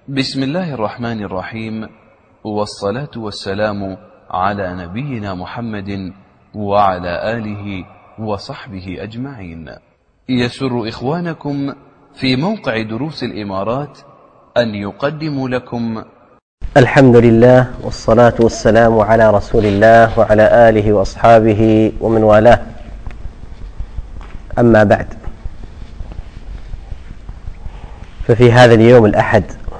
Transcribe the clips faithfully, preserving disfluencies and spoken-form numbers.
بسم الله الرحمن الرحيم، والصلاة والسلام على نبينا محمد وعلى آله وصحبه أجمعين. يسر إخوانكم في موقع دروس الإمارات أن يقدموا لكم الحمد لله والصلاة والسلام على رسول الله وعلى آله وأصحابه ومن والاه، أما بعد، ففي هذا اليوم الأحد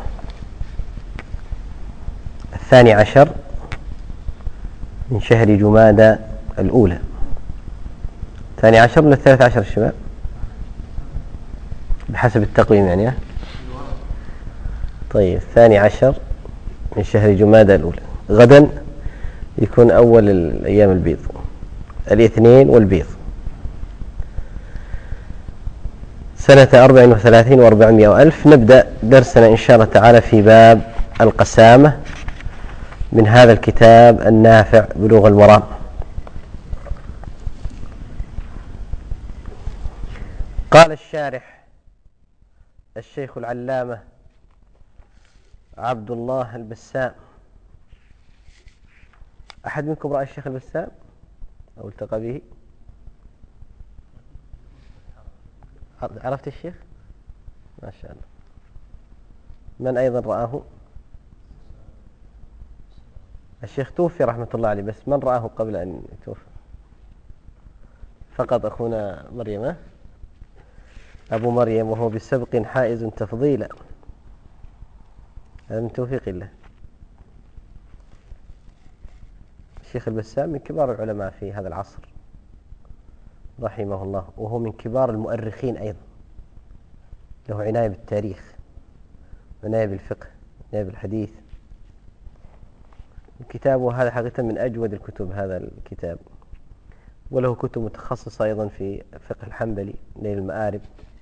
الثاني عشر من شهر جمادى الأولى، الثاني عشر ولا الثالث عشر الشباب بحسب التقويم يعني؟ طيب، الثاني عشر من شهر جمادى الأولى، غدا يكون أول الأيام البيض، الاثنين والبيض، سنة أربع وثلاثين وأربعمائة وألف. نبدأ درسنا إن شاء الله تعالى في باب القسامة من هذا الكتاب النافع بلوغ المرام. قال الشارح الشيخ العلامة عبد الله البسام. أحد منكم رأى الشيخ البسام أو التقى به؟ عرفت الشيخ؟ ما شاء الله. من أيضا رآه؟ الشيخ توفي رحمة الله عليه، بس من رآه قبل أن يتوفى؟ فقط أخونا مريم، أبو مريم، وهو بسبق حائز تفضيلا، هذا من توفيق الله. الشيخ البسام من كبار العلماء في هذا العصر رحمه الله، وهو من كبار المؤرخين أيضا، له عناية بالتاريخ، عناية بالفقه، عناية بالحديث. كتابه هذا حقيقة من أجود الكتب، هذا الكتاب، وله كتب متخصصة أيضا في فقه الحنبلي، نيل المآرب.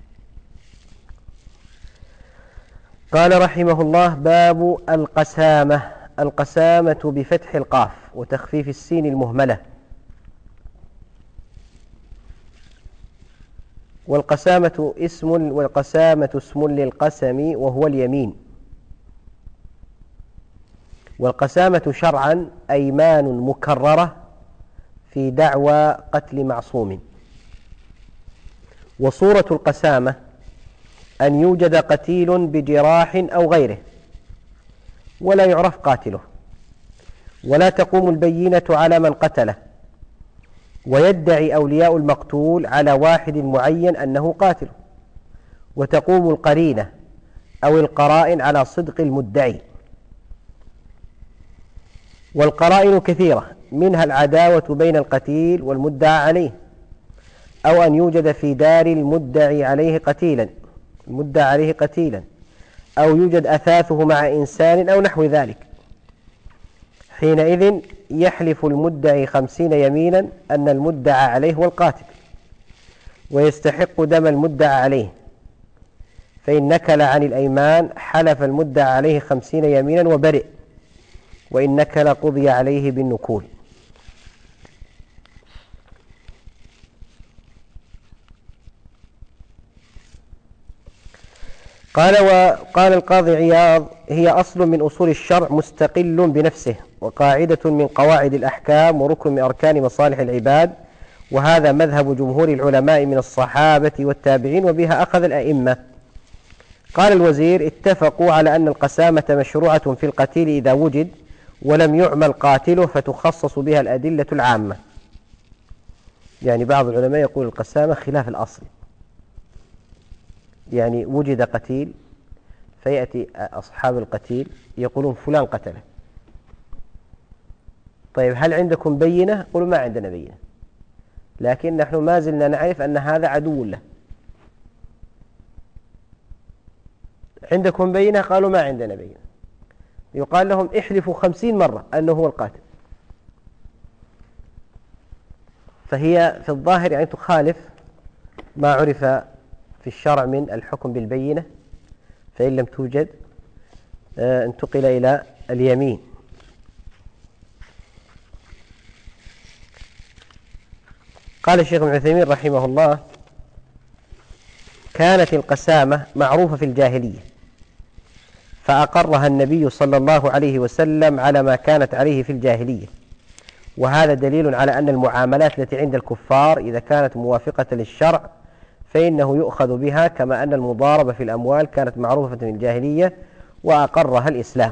قال رحمه الله: باب القسامة. القسامة بفتح القاف وتخفيف السين المهملة. والقسامة اسم والقسامة اسم للقسم وهو اليمين. والقسامة شرعا أيمان مكررة في دعوى قتل معصوم. وصورة القسامة أن يوجد قتيل بجراح أو غيره ولا يعرف قاتله، ولا تقوم البينة على من قتله، ويدعي أولياء المقتول على واحد معين أنه قاتله، وتقوم القرينة أو القرائن على صدق المدعي. والقرائن كثيرة، منها العداوة بين القتيل والمدعى عليه، أو أن يوجد في دار المدعي عليه قتيلا المدعى عليه قتيلا أو يوجد أثاثه مع إنسان أو نحو ذلك. حينئذ يحلف المدعي خمسين يمينا أن المدعى عليه هو القاتل، ويستحق دم المدعى عليه، فإن نكل عن الأيمان حلف المدعى عليه خمسين يمينا وبرئ، وإن نكل قضي عليه بالنكول. قال وقال القاضي عياض: هي أصل من أصول الشرع مستقل بنفسه، وقاعدة من قواعد الأحكام، وركن من أركان مصالح العباد، وهذا مذهب جمهور العلماء من الصحابة والتابعين، وبها أخذ الأئمة. قال الوزير: اتفقوا على أن القسامة مشروعة في القتيل إذا وجد ولم يعمل قاتله، فتخصص بها الأدلة العامة. يعني بعض العلماء يقول القسامة خلاف الأصل، يعني وجد قتيل فيأتي أصحاب القتيل يقولون فلان قتله. طيب، هل عندكم بينة؟ قولوا ما عندنا بينة، لكن نحن ما زلنا نعرف أن هذا عدو له. عندكم بينة؟ قالوا ما عندنا بينة. يقال لهم احلفوا خمسين مرة أنه هو القاتل. فهي في الظاهر يعني تخالف ما عرف في الشرع من الحكم بالبينة، فإن لم توجد انتقل إلى اليمين. قال الشيخ ابن عثيمين رحمه الله: كانت القسامة معروفة في الجاهلية، فأقرها النبي صلى الله عليه وسلم على ما كانت عليه في الجاهلية. وهذا دليل على أن المعاملات التي عند الكفار إذا كانت موافقة للشرع فإنه يؤخذ بها، كما أن المضاربة في الأموال كانت معروفة في الجاهلية وأقرها الإسلام.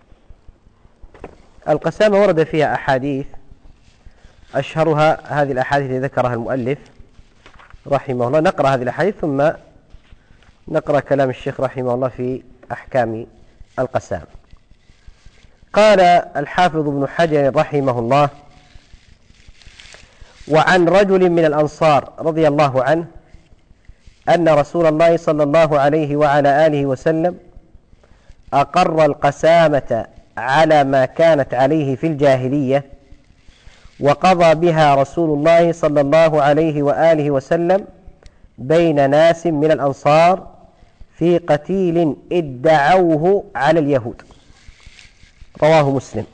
القسامة ورد فيها أحاديث، أشهرها هذه الأحاديث التي ذكرها المؤلف رحمه الله. نقرأ هذه الأحاديث ثم نقرأ كلام الشيخ رحمه الله في أحكام القسامة. قال الحافظ ابن حجر رحمه الله: وعن رجل من الأنصار رضي الله عنه أن رسول الله صلى الله عليه وعلى آله وسلم أقر القسامة على ما كانت عليه في الجاهلية، وقضى بها رسول الله صلى الله عليه وآله وسلم بين ناس من الأنصار في قتيل ادعوه على اليهود. رواه مسلم.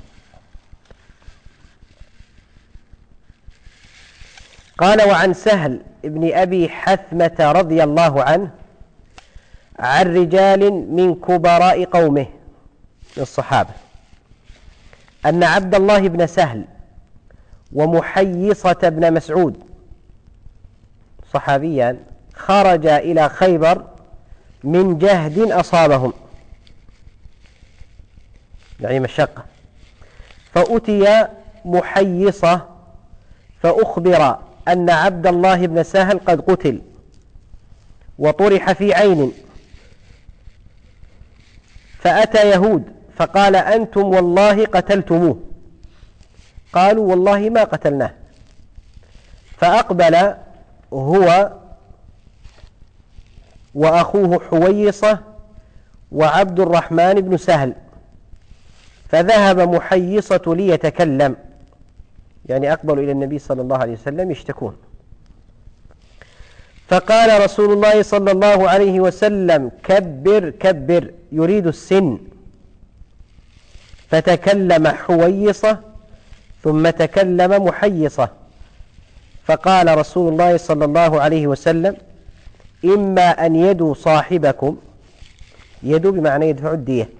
قال: وعن سهل ابن أبي حثمة رضي الله عنه عن رجال من كبراء قومه من الصحابة أن عبد الله بن سهل ومحيصة بن مسعود صحابيان خرجا إلى خيبر من جهد أصابهم، يعني مشقة، فأتي محيصة فأخبر أن عبد الله بن سهل قد قتل وطرح في عين، فأتى يهود فقال: أنتم والله قتلتموه. قالوا: والله ما قتلناه. فأقبل هو وأخوه حويصة وعبد الرحمن بن سهل، فذهب محيصة ليتكلم، يعني أقبلوا إلى النبي صلى الله عليه وسلم يشتكون. فقال رسول الله صلى الله عليه وسلم: كبر كبر، يريد السن. فتكلم حويصة ثم تكلم محيصة، فقال رسول الله صلى الله عليه وسلم: إما أن يدوا صاحبكم، يدوا بمعنى يدفع الدية،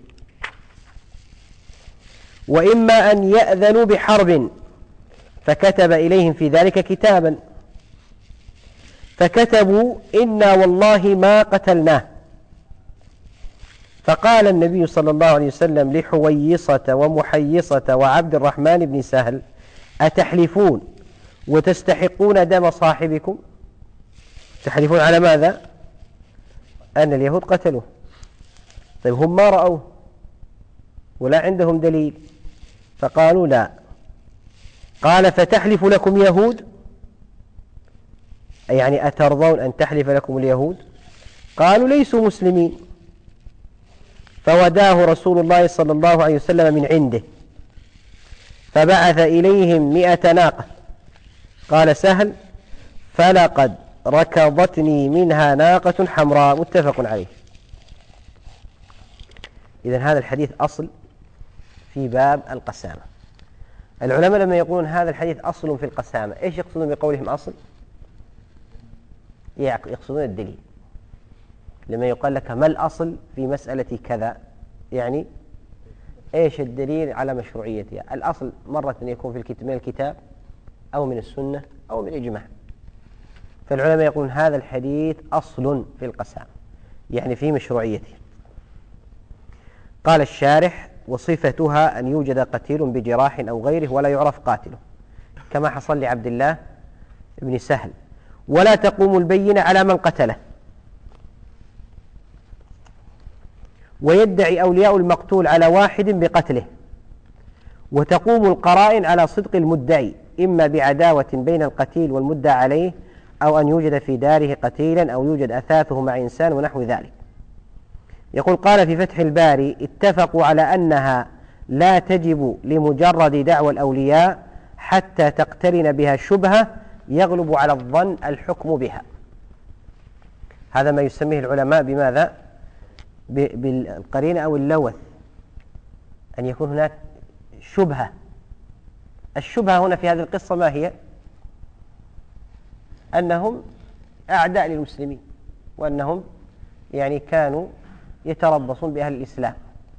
وإما أن يأذنوا بحرب. فكتب إليهم في ذلك كتابا، فكتبوا: إنا والله ما قتلناه. فقال النبي صلى الله عليه وسلم لحويصة ومحيصة وعبد الرحمن بن سهل: أتحلفون وتستحقون دم صاحبكم؟ تحلفون على ماذا؟ أن اليهود قتلوه. طيب هم ما رأوه ولا عندهم دليل، فقالوا: لا. قال: فتحلف لكم يهود؟ يعني أترضون أن تحلف لكم اليهود؟ قالوا: ليسوا مسلمين. فوداه رسول الله صلى الله عليه وسلم من عنده، فبعث إليهم مئة ناقة. قال سهل: فلقد ركضتني منها ناقة حمراء. متفق عليه. إذن هذا الحديث أصل في باب القسامة. العلماء لما يقولون هذا الحديث أصل في القسامة، إيش يقصدون بقولهم أصل؟ يقصدون الدليل. لما يقال لك ما الأصل في مسألة كذا، يعني إيش الدليل على مشروعيتها؟ الأصل مرة يكون في الكتاب، من الكتاب أو من السنة أو من الإجماع. فالعلماء يقولون هذا الحديث أصل في القسامة، يعني في مشروعيته. قال الشارح: وصفتها أن يوجد قتيل بجراح أو غيره ولا يعرف قاتله، كما حصل لعبد الله بن سهل، ولا تقوم البينة على من قتله، ويدعي أولياء المقتول على واحد بقتله، وتقوم القرائن على صدق المدعي، إما بعداوة بين القتيل والمدعى عليه، أو أن يوجد في داره قتيلا، أو يوجد أثاثه مع إنسان ونحو ذلك. يقول: قال في فتح الباري: اتفقوا على أنها لا تجب لمجرد دعوى الأولياء حتى تقترن بها شبهة يغلب على الظن الحكم بها. هذا ما يسميه العلماء بماذا؟ بالقرينة أو اللوث، أن يكون هناك شبهة. الشبهة هنا في هذه القصة ما هي؟ أنهم أعداء للمسلمين، وأنهم يعني كانوا يتربصون بأهل الإسلام،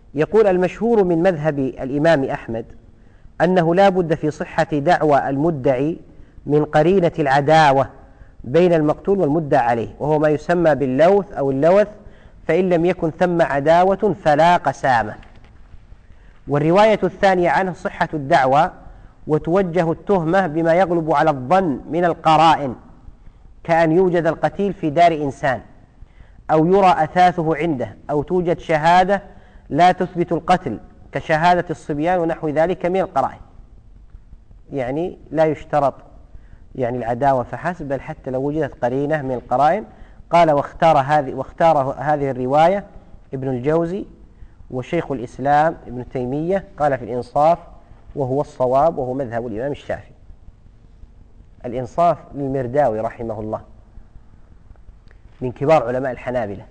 يقول: المشهور من مذهب الإمام أحمد أنه لا بد في صحة دعوى المدعي من قرينة العداوة بين المقتول والمدعى عليه، وهو ما يسمى باللوث أو اللوث، فإن لم يكن ثم عداوة فلا قسامة. والرواية الثانية عنه صحة الدعوى وتوجه التهمة بما يغلب على الظن من القرائن، كأن يوجد القتيل في دار إنسان، أو يرى أثاثه عنده، أو توجد شهادة لا تثبت القتل كشهادة الصبيان ونحو ذلك من القرائن. يعني لا يشترط يعني العداوة فحسب، بل حتى لو وجدت قرينة من القرائن. قال: واختار هذه واختار هذه الرواية ابن الجوزي وشيخ الإسلام ابن تيمية، قال في الإنصاف: وهو الصواب، وهو مذهب الإمام الشافعي. الإنصاف للمرداوي رحمه الله، من كبار علماء الحنابلة،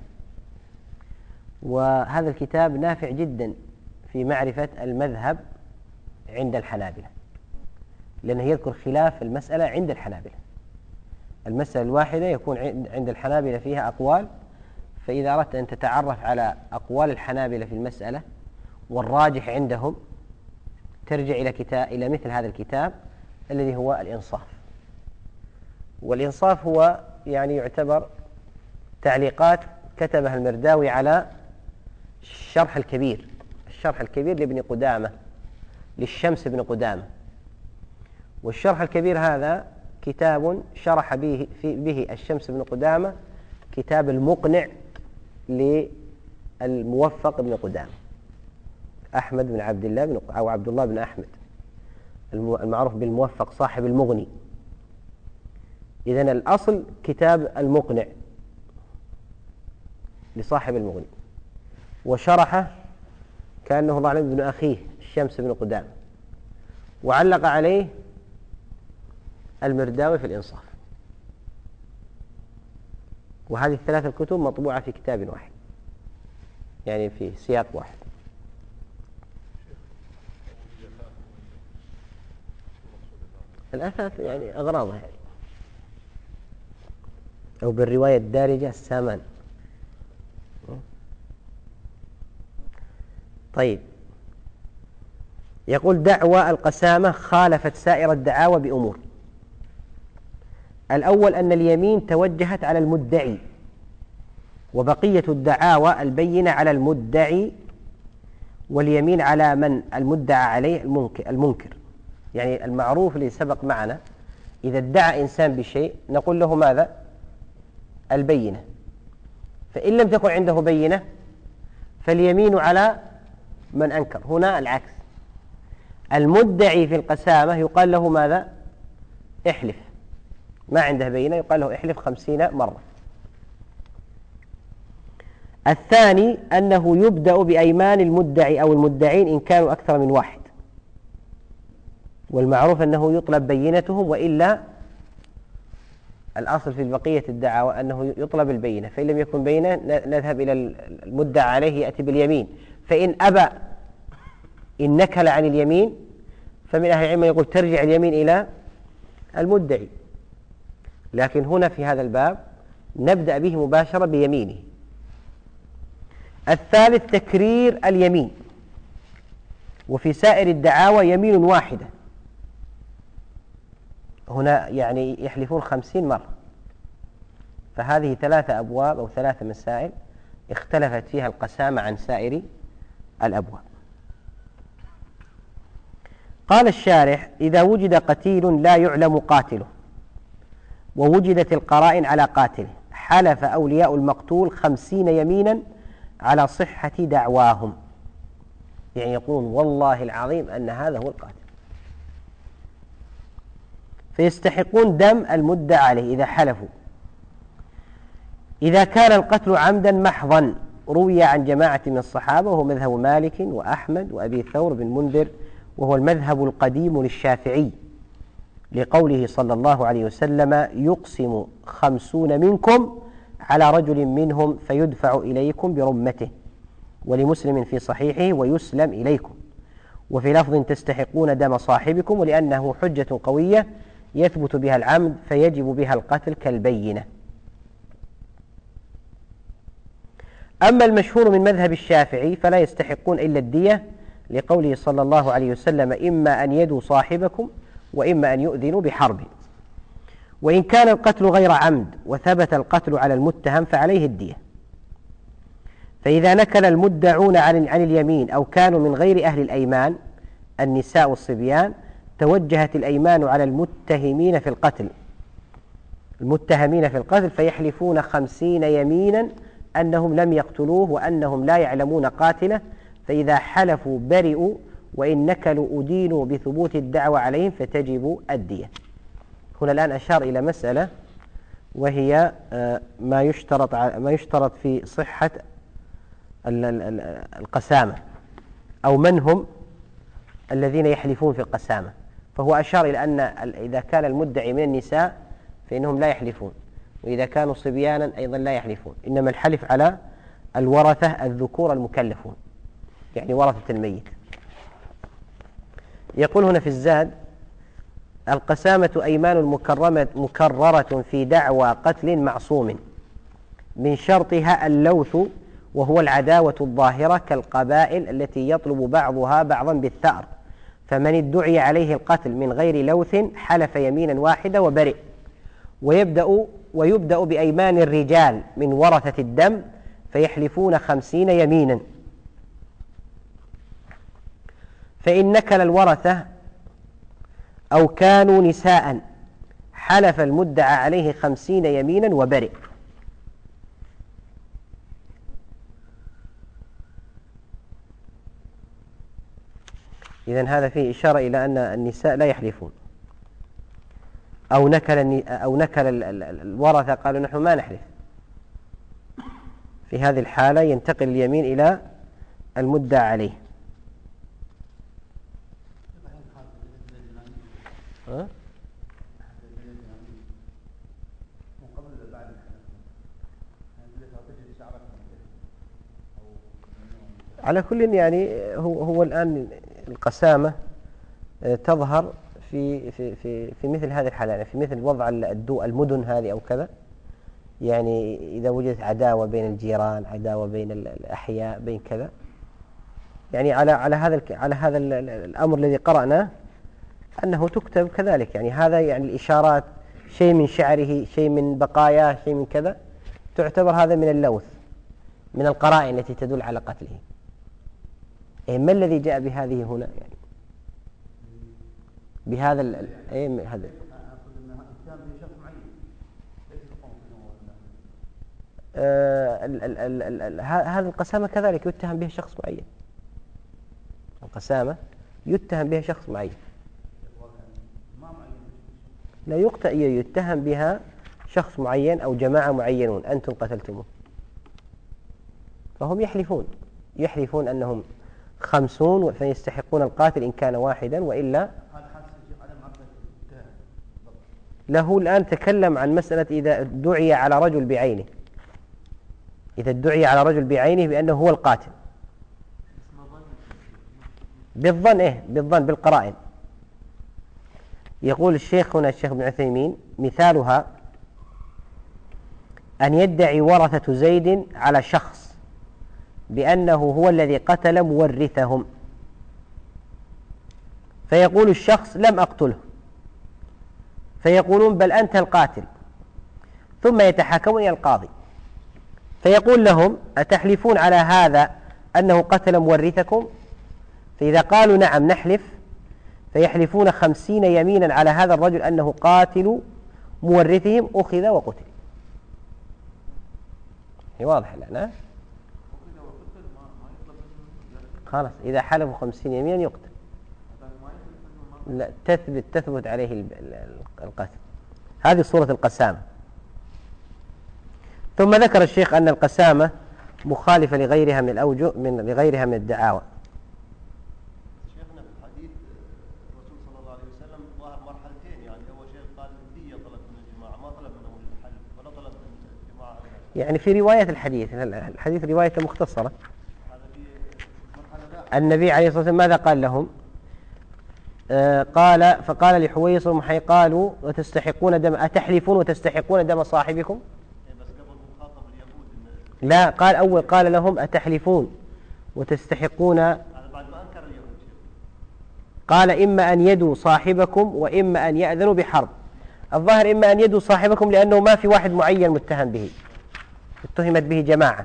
وهذا الكتاب نافع جدا في معرفة المذهب عند الحنابلة، لأنه يذكر خلاف المسألة عند الحنابلة. المسألة الواحدة يكون عند الحنابلة فيها أقوال، فإذا أردت أن تتعرف على أقوال الحنابلة في المسألة والراجح عندهم ترجع إلى كتاب إلى مثل هذا الكتاب الذي هو الإنصاف. والإنصاف هو يعني يعتبر تعليقات كتبها المرداوي على الشرح الكبير الشرح الكبير لابن قدامة، للشمس بن قدامة. والشرح الكبير هذا كتاب شرح به, في به الشمس بن قدامة كتاب المقنع للموفق بن قدامة، أحمد بن عبد الله بن أو عبد الله بن أحمد المعروف بالموفق صاحب المغني. إذن الأصل كتاب المقنع لصاحب المغني، وشرحه كأنه ضعلم ابن أخيه الشمس بن قدامة، وعلق عليه المرداوي في الإنصاف. وهذه الثلاثة الكتب مطبوعة في كتاب واحد، يعني في سياق واحد. الأثاث يعني أغراضها يعني، أو بالرواية الدارجة السامان. طيب، يقول: دعوى القسامة خالفت سائر الدعاوى بأمور. الأول أن اليمين توجهت على المدعي، وبقية الدعاوى البينة على المدعي، واليمين على من المدعى عليه المنكر. يعني المعروف اللي سبق معنا، إذا ادعى إنسان بشيء نقول له ماذا؟ البينة. فإن لم تكن عنده بينة فاليمين على من أنكر. هنا العكس، المدعي في القسامة يقال له ماذا؟ احلف. ما عنده بينة يقال له احلف خمسين مرة. الثاني أنه يبدأ بأيمان المدعي أو المدعين إن كانوا أكثر من واحد، والمعروف أنه يطلب بينتهم، وإلا الأصل في بقية الدعوة أنه يطلب البينة. فإن لم يكن بينة نذهب إلى المدعى عليه يأتي باليمين، فإن أبى إن نكل عن اليمين فمن أهل العلم يقول ترجع اليمين إلى المدعي. لكن هنا في هذا الباب نبدأ به مباشرة بيمينه. الثالث تكرير اليمين، وفي سائر الدعاوى يمين واحدة. هنا يعني يحلفون خمسين مرة. فهذه ثلاثة أبواب أو ثلاثة مسائل اختلفت فيها القسامة عن سائر الأبواب. قال الشارح: إذا وجد قتيل لا يعلم قاتله ووجدت القرائن على قاتله، حلف أولياء المقتول خمسين يمينا على صحة دعواهم. يعني يقولون والله العظيم أن هذا هو القاتل، فيستحقون دم المدعى عليه إذا حلفوا. إذا كان القتل عمدا محضا روي عن جماعة من الصحابة، وهو مذهب مالك وأحمد وأبي ثور بن منذر، وهو المذهب القديم للشافعي، لقوله صلى الله عليه وسلم: يقسم خمسون منكم على رجل منهم فيدفع إليكم برمته. ولمسلم في صحيحه: ويسلم إليكم. وفي لفظ: تستحقون دم صاحبكم، ولأنه حجة قوية يثبت بها العمد فيجب بها القتل كالبينة. أما المشهور من مذهب الشافعي فلا يستحقون إلا الدية، لقوله صلى الله عليه وسلم: إما أن يدوا صاحبكم وإما أن يؤذنوا بحرب. وإن كان القتل غير عمد وثبت القتل على المتهم فعليه الدية. فإذا نكل المدعون عن عن اليمين أو كانوا من غير أهل الأيمان النساء والصبيان توجهت الأيمان على المتهمين في القتل المتهمين في القتل فيحلفون خمسين يمينا أنهم لم يقتلوه وأنهم لا يعلمون قاتله، فإذا حلفوا برئوا، وإن نكلوا أدينوا بثبوت الدعوى عليهم فتجب الدية. هنا الآن أشار إلى مسألة وهي ما يشترط ما يشترط في صحة القسامة، أو من هم الذين يحلفون في القسامة. فهو أشار إلى أن إذا كان المدعي من النساء فإنهم لا يحلفون، وإذا كانوا صبيانا أيضا لا يحلفون، إنما الحلف على الورثة الذكور المكلفون، يعني ورثة الميت. يقول هنا في الزاد: القسامة أيمان مكرمة مكررة في دعوى قتل معصوم، من شرطها اللوث وهو العداوة الظاهرة كالقبائل التي يطلب بعضها بعضا بالثأر، فمن ادعي عليه القتل من غير لوث حلف يمينا واحدة وبرئ. ويبدأ ويبدأ بأيمان الرجال من ورثة الدم فيحلفون خمسين يمينا، فإن نكل الورثة أو كانوا نساء حلف المدعى عليه خمسين يمينا وبرئ. إذن هذا فيه إشارة إلى أن النساء لا يحلفون، أو نكل أو نكل الورثة قالوا نحن ما نحلف. في هذه الحالة ينتقل اليمين إلى المدعى عليه. ها؟ على كل يعني هو هو الآن القسامة تظهر في في في في مثل هذه الحالة، يعني في مثل وضع الدو المدن هذه أو كذا، يعني إذا وجدت عداوة بين الجيران، عداوة بين الأحياء، بين كذا، يعني على على هذا على هذا الأمر الذي قرأناه أنه تكتب كذلك. يعني هذا يعني الإشارات، شيء من شعره، شيء من بقاياه، شيء من كذا، تعتبر هذا من اللوث، من القرائن التي تدل على قتله. إيه ما الذي جاء بهذه هنا يعني بهذا ال إيه هذا آه ال ال ال ال ال هذا القسامة كذلك يتهم به شخص معين. القسامة يتهم بها شخص معين، لا يقتل يتهم بها شخص معين أو جماعة معينون أنتم قتلتموه، فهم يحلفون يحلفون أنهم خمسون فيستحقون القاتل إن كان واحدا، وإلا له. الآن تكلم عن مسألة إذا دعي على رجل بعينه، إذا دعي على رجل بعينه بأنه هو القاتل بالظن، إيه بالظن بالقرائن. يقول الشيخ هنا الشيخ ابن عثيمين: مثالها أن يدعي ورثة زيد على شخص بأنه هو الذي قتل مورثهم، فيقول الشخص: لم أقتله، فيقولون: بل أنت القاتل، ثم يتحاكمون إلى القاضي فيقول لهم: أتحلفون على هذا أنه قتل مورثكم؟ فإذا قالوا نعم نحلف، فيحلفون خمسين يمينا على هذا الرجل أنه قاتل مورثهم، أخذ وقتل. واضح الآن؟ خلاص إذا حلفوا خمسين يمينا يقتل، لا تثبت تثبت عليه القتل. هذه صورة القسامة. ثم ذكر الشيخ أن القسامة مخالفة لغيرها من الأوجه من لغيرها من الدعاوى. شيخنا في الحديث الرسول صلى الله عليه وسلم ظهر مرحلتين، يعني أول شيء قال الدية طلب من الجماعة، ما طلب منهم الحلف ولا طلب من الجماعة. يعني في رواية الحديث الحديث رواية مختصرة، النبي عليه الصلاة والسلام ماذا قال لهم؟ آه قال فقال لحويص ومحي قالوا: وتستحقون دم أتحلفون وتستحقون دم صاحبكم؟ لا، قال أول قال لهم أتحلفون وتستحقون. هذا بعد ما أنكر اليهود. قال إما أن يدوا صاحبكم وإما أن يأذنوا بحرب. الظاهر إما أن يدوا صاحبكم لأنه ما في واحد معين متهم به، اتهمت به جماعة،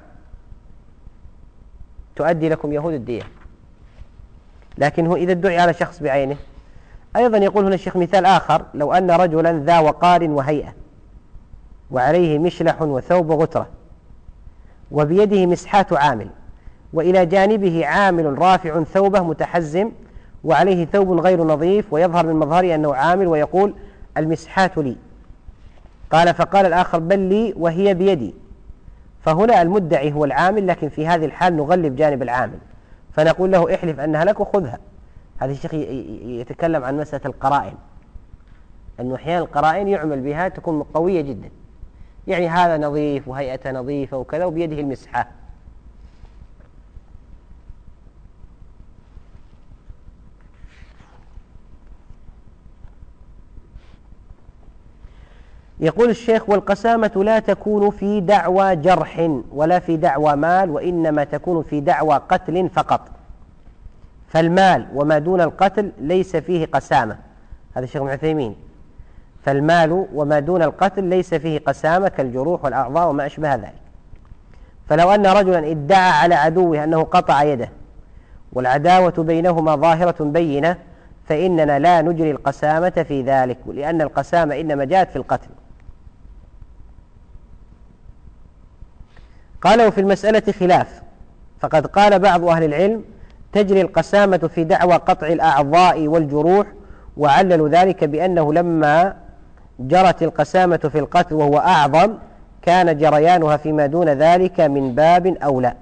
تؤدي لكم يهود الدية. لكن هو إذا ادعي على شخص بعينه. أيضا يقول هنا الشيخ مثال آخر: لو أن رجلا ذا وقار وهيئة وعليه مشلح وثوب غترة وبيده مسحات عامل، وإلى جانبه عامل رافع ثوبه متحزم وعليه ثوب غير نظيف ويظهر من مظهره أنه عامل ويقول المسحات لي. قال فقال الآخر بل لي وهي بيدي. فهنا المدعي هو العامل، لكن في هذه الحال نغلب جانب العامل فنقول له احلف أنها لك وخذها. هذا الشيخ يتكلم عن مسألة القرائن، أنه أحيانا القرائن يعمل بها تكون قوية جدا، يعني هذا نظيف وهيئته نظيفة وكذا وبيده المسحة. يقول الشيخ والقسامة لا تكون في دعوى جرح ولا في دعوى مال، وإنما تكون في دعوى قتل فقط، فالمال وما دون القتل ليس فيه قسامة. هذا الشيخ ابن عثيمين: فالمال وما دون القتل ليس فيه قسامة كالجروح والأعضاء وما أشبه ذلك. فلو أن رجلا ادعى على عدوه أنه قطع يده والعداوة بينهما ظاهرة بينة فإننا لا نجري القسامة في ذلك، لأن القسامة إنما جاءت في القتل. قالوا في المسألة خلاف، فقد قال بعض أهل العلم تجري القسامة في دعوى قطع الأعضاء والجروح، وعللوا ذلك بأنه لما جرت القسامة في القتل وهو أعظم كان جريانها فيما دون ذلك من باب أولى.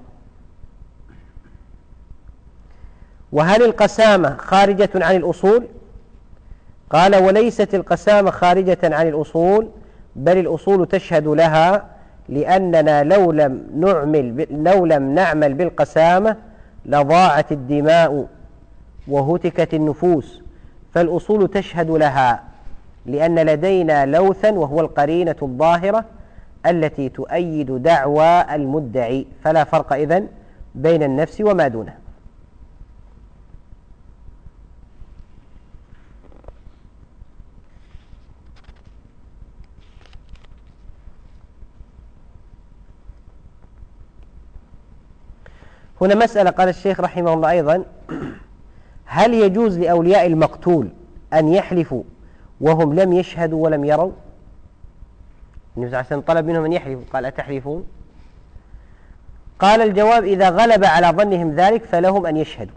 وهل القسامة خارجة عن الأصول؟ قال وليست القسامة خارجة عن الأصول، بل الأصول تشهد لها، لأننا لو لم نعمل لو لم نعمل بالقسامة لضاعت الدماء وهتكت النفوس، فالأصول تشهد لها، لأن لدينا لوثا وهو القرينة الظاهرة التي تؤيد دعوى المدعي، فلا فرق إذن بين النفس وما دونه. هنا مسألة قال الشيخ رحمه الله أيضا: هل يجوز لأولياء المقتول أن يحلفوا وهم لم يشهدوا ولم يروا؟ النبي صلى الله عليه وسلم طلب منهم أن يحلفوا، قال أتحلفون؟ قال الجواب: إذا غلب على ظنهم ذلك فلهم أن يشهدوا،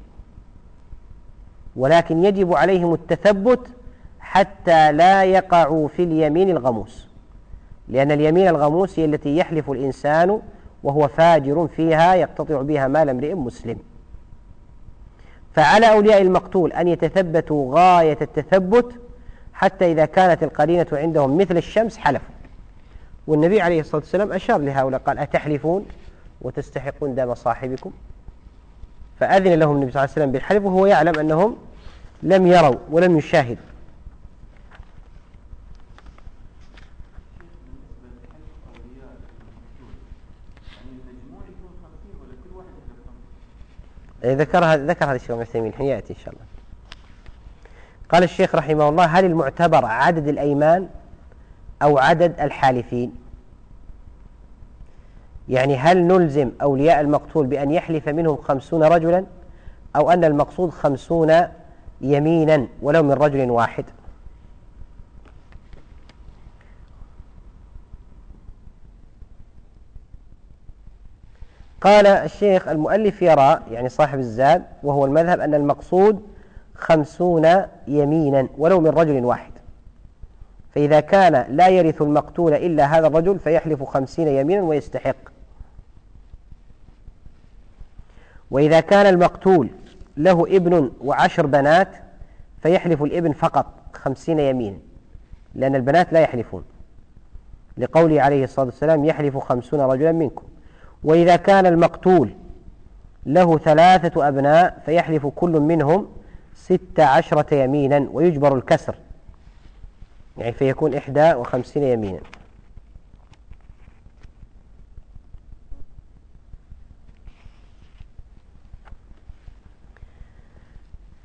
ولكن يجب عليهم التثبت حتى لا يقعوا في اليمين الغموس، لأن اليمين الغموس هي التي يحلف الإنسان وهو فاجر فيها يقتطع بها مال امرئ مسلم. فعلى أولياء المقتول أن يتثبتوا غاية التثبت، حتى إذا كانت القرينة عندهم مثل الشمس حلفوا. والنبي عليه الصلاة والسلام أشار لهؤلاء قال أتحلفون وتستحقون دم صاحبكم؟ فأذن لهم النبي صلى الله عليه وسلم بالحلف وهو يعلم أنهم لم يروا ولم يشاهدوا. ذكر ذكر هذا الشيخ ابن عثيمين حين يأتي إن شاء الله. قال الشيخ رحمه الله: هل المعتبر عدد الأيمان أو عدد الحالفين؟ يعني هل نلزم أولياء المقتول بأن يحلف منهم خمسون رجلا، أو أن المقصود خمسون يمينا ولو من رجل واحد؟ قال الشيخ المؤلف يرى، يعني صاحب الزاد وهو المذهب، أن المقصود خمسون يمينا ولو من رجل واحد، فإذا كان لا يرث المقتول إلا هذا الرجل فيحلف خمسين يمينا ويستحق. وإذا كان المقتول له ابن وعشر بنات فيحلف الابن فقط خمسين يمينا، لأن البنات لا يحلفون، لقوله عليه الصلاة والسلام يحلف خمسون رجلا منكم. وإذا كان المقتول له ثلاثة أبناء فيحلف كل منهم ست عشرة يمينا ويجبر الكسر، يعني فيكون إحدى وخمسين يمينا.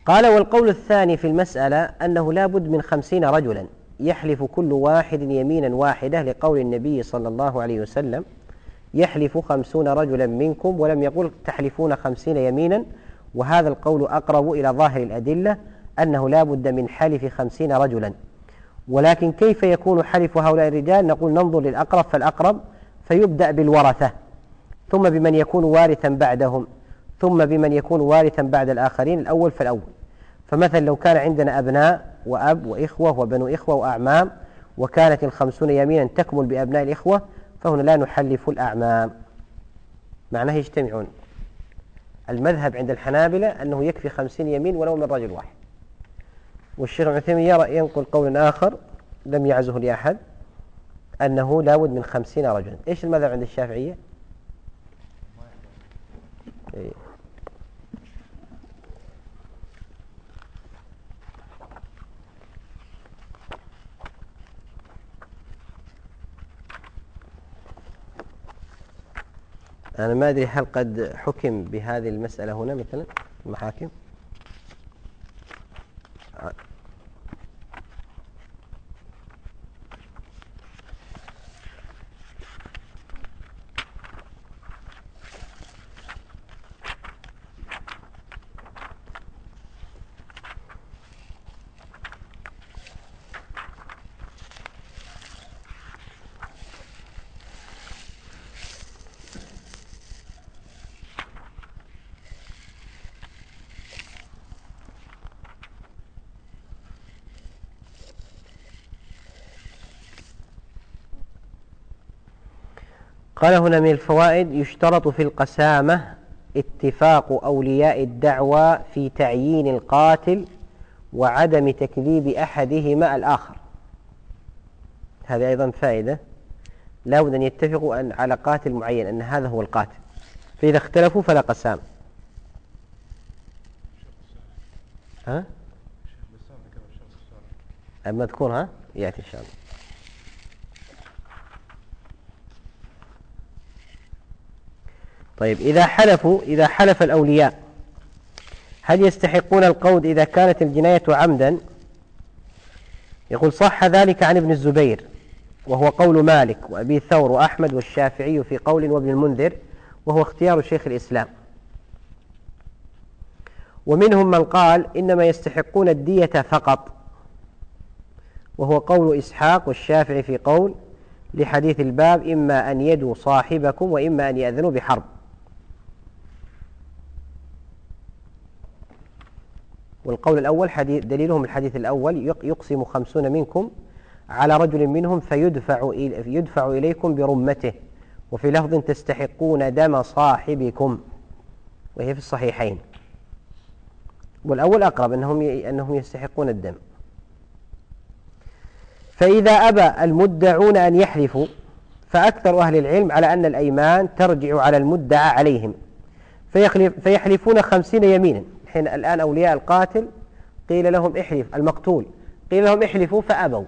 قال والقول الثاني في المسألة أنه لا بد من خمسين رجلا يحلف كل واحد يمينا واحدة، لقول النبي صلى الله عليه وسلم يحلف خمسون رجلا منكم، ولم يقل تحلفون خمسين يمينا. وهذا القول أقرب إلى ظاهر الأدلة أنه لا بد من حلف خمسين رجلا. ولكن كيف يكون حلف هؤلاء الرجال؟ نقول ننظر للأقرب فالأقرب، فيبدأ بالورثة، ثم بمن يكون وارثا بعدهم، ثم بمن يكون وارثا بعد الآخرين، الأول فالأول. فمثلا لو كان عندنا أبناء وأب وإخوة وبنو إخوة وأعمام، وكانت الخمسون يمينا تكمل بأبناء الإخوة، فهنا لا نحلف الأعمام، معناه يجتمعون. المذهب عند الحنابلة أنه يكفي خمسين يمين ولو من رجل واحد. والشيخ ابن عثيمين يرى ينقل قول آخر لم يعزه لأحد أنه لا بد من خمسين رجلا. إيش المذهب عند الشافعية؟ إيه. أنا ما أدري هل قد حكم بهذه المسألة هنا مثلا المحاكم؟ قال هنا من الفوائد: يشترط في القسامة اتفاق أولياء الدعوى في تعيين القاتل وعدم تكذيب أحدهما الآخر. هذا أيضا فائدة، لا بد أن يتفقوا أن على قاتل معين أن هذا هو القاتل، فإذا اختلفوا فلا قسام. ها؟ أما تكون ها يأتي إن شاء الله. طيب إذا حلفوا إذا حلف الأولياء هل يستحقون القود إذا كانت الجناية عمدا؟ يقول صح ذلك عن ابن الزبير، وهو قول مالك وأبي ثور وأحمد والشافعي في قول، وابن المنذر، وهو اختيار شيخ الإسلام. ومنهم من قال إنما يستحقون الدية فقط، وهو قول إسحاق والشافعي في قول لحديث الباب: إما أن يدوا صاحبكم وإما أن يأذنوا بحرب. والقول الأول حديث دليلهم الحديث الأول: يقسم خمسون منكم على رجل منهم فيدفع يدفع إليكم برمته، وفي لفظ تستحقون دم صاحبكم، وهي في الصحيحين. والأول أقرب أنهم أنهم يستحقون الدم. فإذا أبى المدعون أن يحلفوا، فأكثر أهل العلم على أن الأيمان ترجع على المدعى عليهم، فيحلفون خمسين يمينا. حين الآن أولياء القاتل قيل لهم احلف، المقتول قيل لهم احلفوا فأبوا،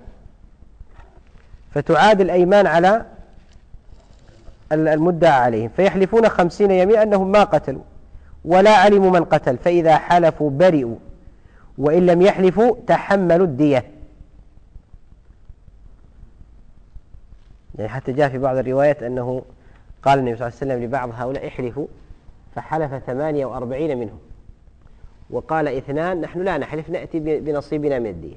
فتعاد الأيمان على المدعى عليهم، فيحلفون خمسين يمين أنهم ما قتلوا ولا علموا من قتل، فإذا حلفوا برئوا، وإن لم يحلفوا تحملوا الدية. يعني حتى جاء في بعض الروايات أنه قال النبي صلى الله عليه وسلم لبعض هؤلاء احلفوا، فحلف ثمانية وأربعين منهم، وقال اثنان نحن لا نحلف، نأتي بنصيبنا من الدين.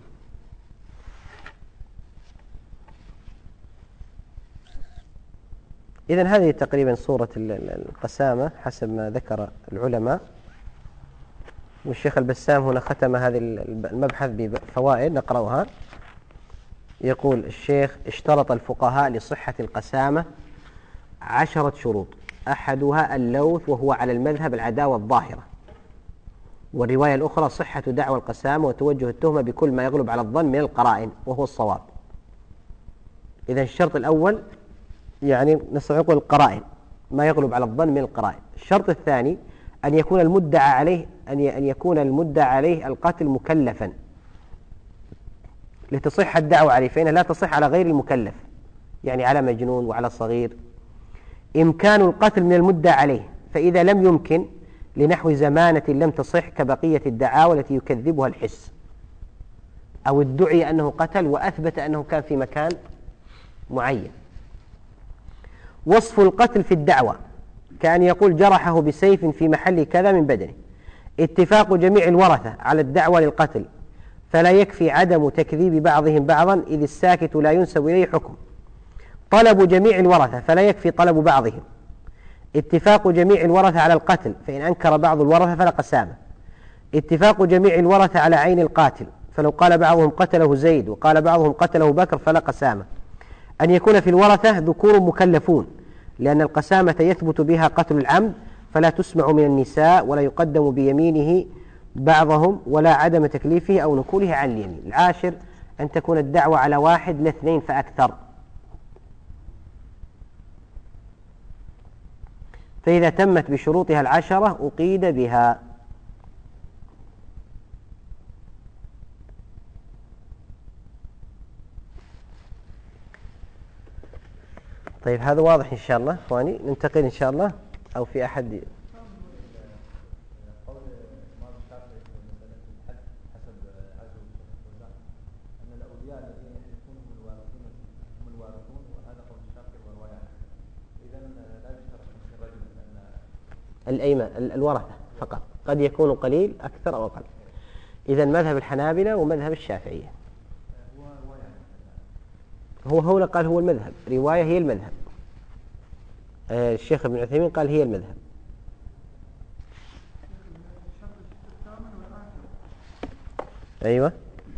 إذن هذه تقريبا صورة القسامة حسب ما ذكر العلماء. والشيخ البسام هنا ختم هذا المبحث بفوائد نقرأها. يقول الشيخ: اشترط الفقهاء لصحة القسامة عشرة شروط، أحدها اللوث، وهو على المذهب العداوة الظاهرة، والرواية الأخرى صحة دعوى القسامة وتوجه التهمة بكل ما يغلب على الظن من القرائن، وهو الصواب. إذا الشرط الأول يعني نستطيع نقول القرائن، ما يغلب على الظن من القرائن. الشرط الثاني أن يكون المدعى عليه أن يكون المدعى عليه القتل مكلفا لتصح الدعوة عليه، فإنها لا تصح على غير المكلف، يعني على مجنون وعلى صغير. إمكان القتل من المدعى عليه، فإذا لم يمكن لنحو زمانة لم تصح كبقية الدعاوى التي يكذبها الحس، أو ادعي أنه قتل وأثبت أنه كان في مكان معين. وصف القتل في الدعوى كأن يقول جرحه بسيف في محل كذا من بدنه. اتفاق جميع الورثة على الدعوى للقتل، فلا يكفي عدم تكذيب بعضهم بعضا إذ الساكت لا ينسب إليه حكم. طلب جميع الورثة، فلا يكفي طلب بعضهم. اتفاق جميع الورثة على القتل، فإن أنكر بعض الورثة فلا قسامة. اتفاق جميع الورثة على عين القاتل، فلو قال بعضهم قتله زيد وقال بعضهم قتله بكر فلا قسامة. أن يكون في الورثة ذكور مكلفون، لأن القسامة يثبت بها قتل العمد، فلا تسمع من النساء ولا يقدم بيمينه بعضهم ولا عدم تكليفه أو نكوله عن اليمين. العاشر أن تكون الدعوة على واحد لاثنين فأكثر، فإذا تمت بشروطها العشرة أقيد بها. طيب هذا واضح إن شاء الله إخواني. ننتقل إن شاء الله، أو في أحد قول الإمام الشافعي في مسألة الحد حسب عزو الوزع أن الأولياء الذين يحلفون هم الوارثون هم الوارثون، وهذا قول الشافعي والرواية. إذا لا يشترط في الرجل أن الأيمة الورثة فقط، قد يكون قليل أكثر أو أقل. إذا مذهب الحنابلة ومذهب الشافعية هو رواية. هو هو قال هو المذهب، رواية هي المذهب. آه الشيخ ابن عثيمين قال هي المذهب. أيوة.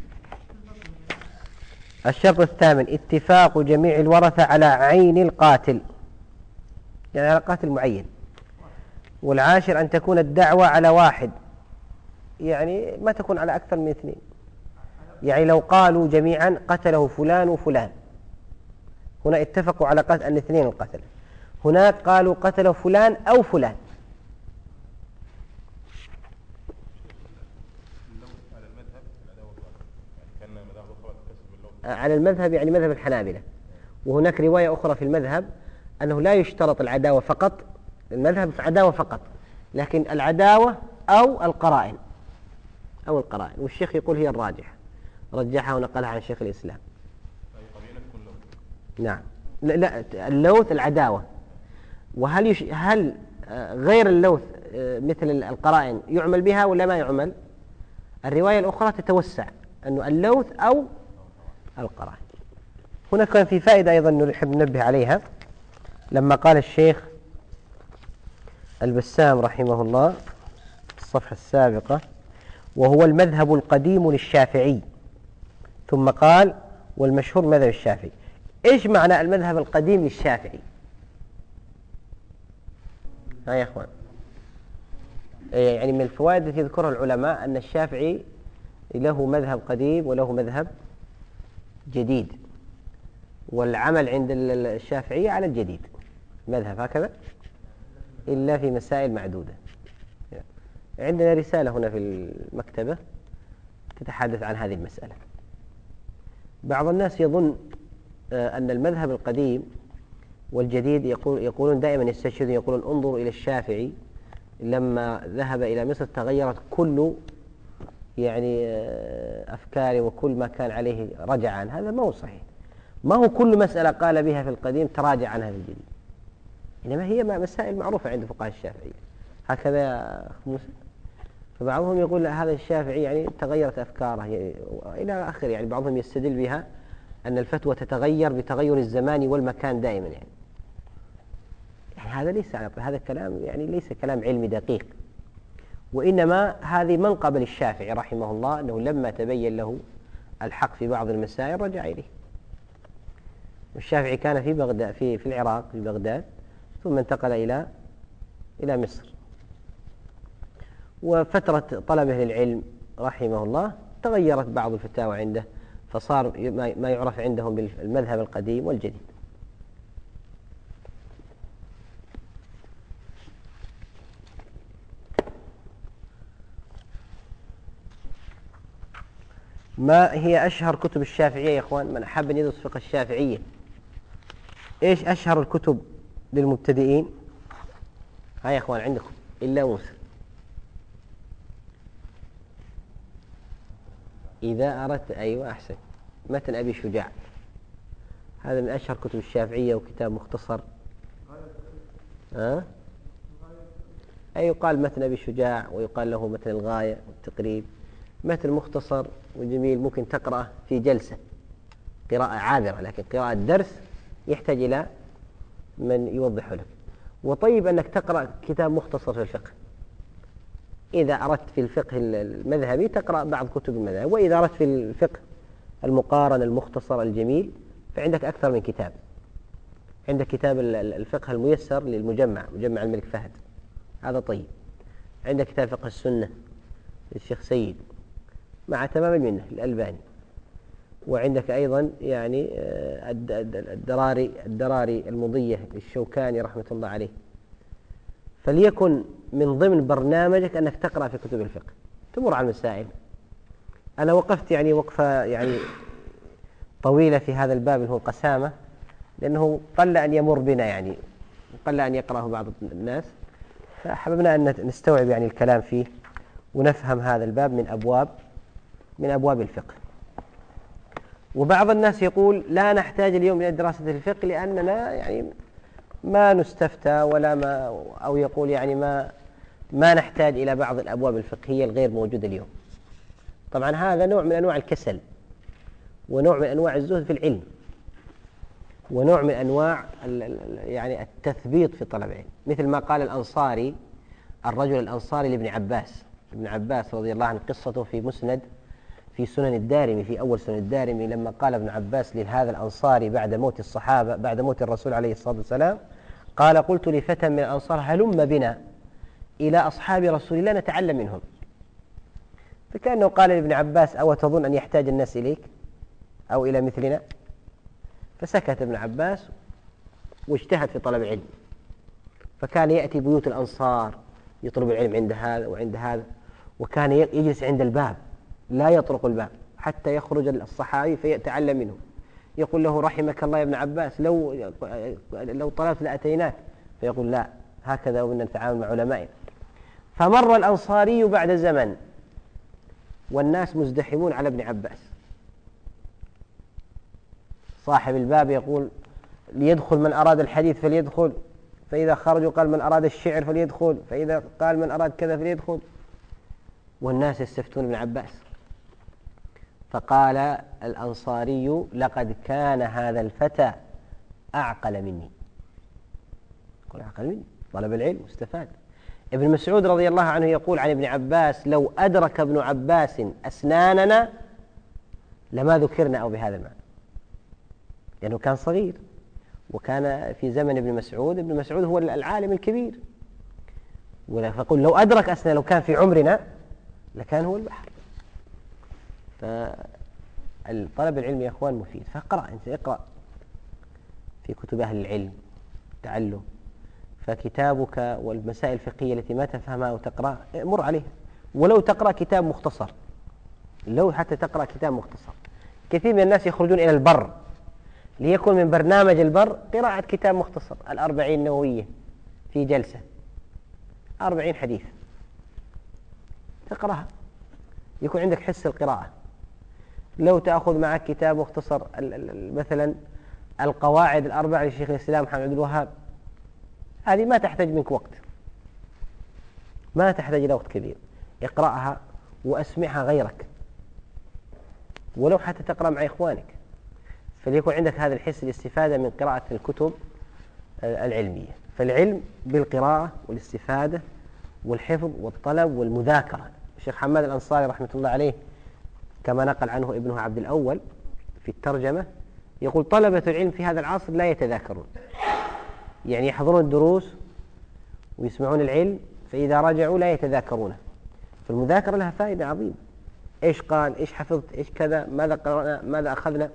الشرط الثامن اتفاق جميع الورثة على عين القاتل، يعني على قاتل معين. والعاشر أن تكون الدعوة على واحد، يعني ما تكون على أكثر من اثنين. يعني لو قالوا جميعا قتله فلان وفلان، هنا اتفقوا على قتل أن اثنين القتل، هناك قالوا قتله فلان أو فلان. على المذهب يعني مذهب الحنابلة. وهناك رواية أخرى في المذهب أنه لا يشترط العداوة فقط، المذهب في عداوة فقط، لكن العداوة أو القرائن أو القرائن والشيخ يقول هي الراجح، رجحها ونقلها عن شيخ الإسلام. نعم. لا, لا اللوث العداوة. وهل يش... هل غير اللوث مثل القرائن يعمل بها ولا ما يعمل؟ الرواية الأخرى تتوسع أنه اللوث أو القرائن. هنا كان في فائدة أيضا نحب ننبه عليها، لما قال الشيخ البسام رحمه الله الصفحة السابقة وهو المذهب القديم للشافعي، ثم قال والمشهور مذهب الشافعي. إيش معنى المذهب القديم للشافعي؟ ها يا أخوان، يعني من الفوائد التي يذكرها العلماء أن الشافعي له مذهب قديم وله مذهب جديد، والعمل عند الشافعية على الجديد مذهب هكذا إلا في مسائل معدودة. عندنا رسالة هنا في المكتبة تتحدث عن هذه المسألة. بعض الناس يظن أن المذهب القديم والجديد يقول يقولون دائما يستشهدون يقولون انظروا إلى الشافعي لما ذهب إلى مصر تغيرت كل يعني أفكاره وكل ما كان عليه رجع عن هذا. ما هو صحيح، ما هو كل مسألة قال بها في القديم تراجع عنها في الجديد، إنما هي مسائل معروفة عند فقهاء الشافعية هكذا يا أخ موسى. فبعضهم يقول هذا الشافعي يعني تغيرت أفكاره إلى آخر، يعني بعضهم يستدل بها أن الفتوى تتغير بتغير الزمان والمكان دائما. يعني, يعني هذا ليس هذا الكلام يعني ليس كلام علمي دقيق، وإنما هذه منقبة للشافعي رحمه الله أنه لما تبين له الحق في بعض المسائل رجع إليه. والشافعي كان في بغداد في في العراق في بغداد، ثم انتقل إلى إلى مصر، وفترة طلبه للعلم رحمه الله تغيرت بعض الفتاوى عنده، فصار ما يعرف عندهم بالمذهب القديم والجديد. ما هي أشهر كتب الشافعية يا إخوان؟ من أحب أن يدرس فقه الشافعية إيش أشهر الكتب للمبتدئين؟ ها يا إخوان عندكم إلا موسى إذا أردت، أيوة أحسن، متن أبي شجاع، هذا من أشهر كتب الشافعية وكتاب مختصر. أه؟ أي يقال متن أبي شجاع، ويقال له متن الغاية والتقريب. متن مختصر وجميل، ممكن تقرأه في جلسة قراءة عابرة، لكن قراءة درس يحتاج إلى من يوضح لك. وطيب أنك تقرأ كتاب مختصر في الفقه، إذا أردت في الفقه المذهبي تقرأ بعض كتب المذهب، وإذا أردت في الفقه المقارن المختصر الجميل فعندك أكثر من كتاب. عندك كتاب الفقه الميسر للمجمع، مجمع الملك فهد، هذا طيب. عندك كتاب فقه السنة للشيخ سيد مع تمام المنة الألباني. وعندك أيضا يعني الدراري الدراري المضية للشوكاني رحمة الله عليه. فليكن من ضمن برنامجك أنك تقرأ في كتب الفقه، تمر على المسائل. أنا وقفت يعني وقفة يعني طويلة في هذا الباب اللي هو القسامة، لأنه قل أن يمر بنا يعني، وقل أن يقرأه بعض الناس، فحببنا أن نستوعب يعني الكلام فيه ونفهم هذا الباب من أبواب من أبواب الفقه. وبعض الناس يقول لا نحتاج اليوم إلى دراسة الفقه لأننا يعني ما نستفتى ولا ما، أو يقول يعني ما ما نحتاج إلى بعض الأبواب الفقهية الغير موجودة اليوم. طبعا هذا نوع من أنواع الكسل، ونوع من أنواع الزهد في العلم، ونوع من أنواع يعني التثبيط في طلب العلم. مثل ما قال الأنصاري، الرجل الأنصاري لابن عباس، ابن عباس رضي الله عنه، قصته في مسند في سنن الدارمي، في أول سنن الدارمي، لما قال ابن عباس لهذا الأنصاري بعد موت الصحابة، بعد موت الرسول عليه الصلاة والسلام، قال قلت لفتى من الأنصار هلم بنا إلى أصحاب رسول الله نتعلم منهم. فكأنه قال لابن عباس أو تظن أن يحتاج الناس إليك أو إلى مثلنا؟ فسكت ابن عباس واجتهد في طلب العلم، فكان يأتي بيوت الأنصار يطلب العلم عند هذا وعند هذا، وكان يجلس عند الباب لا يطرق الباب حتى يخرج الصحابي فيتعلم منه. يقول له رحمك الله يا ابن عباس لو لو طلبت لأتيناك، فيقول لا، هكذا ومن نتعامل مع علمائنا. فمر الأنصاري بعد زمن والناس مزدحمون على ابن عباس، صاحب الباب يقول ليدخل من أراد الحديث فليدخل، فإذا خرجوا قال من أراد الشعر فليدخل، فإذا قال من أراد كذا فليدخل، والناس يستفتون ابن عباس. فقال الأنصاري لقد كان هذا الفتى أعقل مني، يقول أعقل مني، طلب العلم واستفاد. ابن مسعود رضي الله عنه يقول عن ابن عباس لو أدرك ابن عباس أسناننا لما ذكرنا أو بهذا المعنى، لأنه كان صغير وكان في زمن ابن مسعود، ابن مسعود هو العالم الكبير. فقل لو أدرك أسنان، لو كان في عمرنا لكان هو البحر. فالطلب العلم يا أخوان مفيد، فاقرأ أنت، اقرأ في كتب أهل العلم تعلم. فكتابك والمسائل الفقهية التي ما تفهمها أو تقرأ مر عليها، ولو تقرأ كتاب مختصر، لو حتى تقرأ كتاب مختصر. كثير من الناس يخرجون إلى البر، ليكون من برنامج البر قراءة كتاب مختصر، الأربعين النووية في جلسة، أربعين حديث تقرأها، يكون عندك حس القراءة. لو تأخذ معك كتاب مختصر مثلا القواعد الأربع لشيخ الإسلام محمد عبد الوهاب، هذه ما تحتاج منك وقت، ما تحتاج إلى وقت كبير، اقرأها وأسمعها غيرك، ولو حتى تقرأ مع إخوانك، فليكن عندك هذا الحس الاستفادة من قراءة الكتب العلمية. فالعلم بالقراءة والاستفادة والحفظ والطلب والمذاكرة. الشيخ حماد الأنصاري رحمة الله عليه كما نقل عنه ابنه عبد الأول في الترجمة يقول طلبة العلم في هذا العصر لا يتذاكرون، يعني يحضرون الدروس ويسمعون العلم، فإذا رجعوا لا يتذاكرونه. فالمذاكرة لها فائدة عظيمة، إيش قال، إيش حفظت، إيش كذا، ماذا قرأنا، ماذا أخذنا.